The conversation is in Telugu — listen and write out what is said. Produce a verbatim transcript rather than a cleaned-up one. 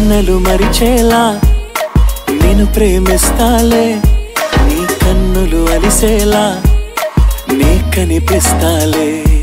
వెన్నెలు మరిచేలా నేను ప్రేమిస్తాలే, నీ కన్నులు అలిసేలా నీ కనిపిస్తాలే.